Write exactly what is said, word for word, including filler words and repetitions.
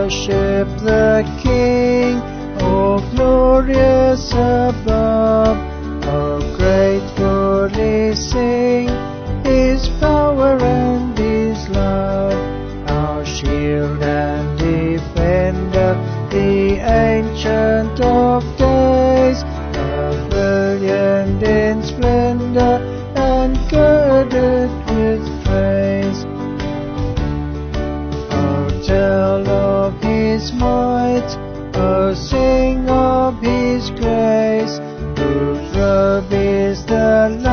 worship the King, oh glorious above. Oh gratefully sing His power and His love. Our shield and defender, the Ancient of Days, brilliant in splendor and girded with praise. Oh, tell of His might, oh, sing of His grace, whose robe is the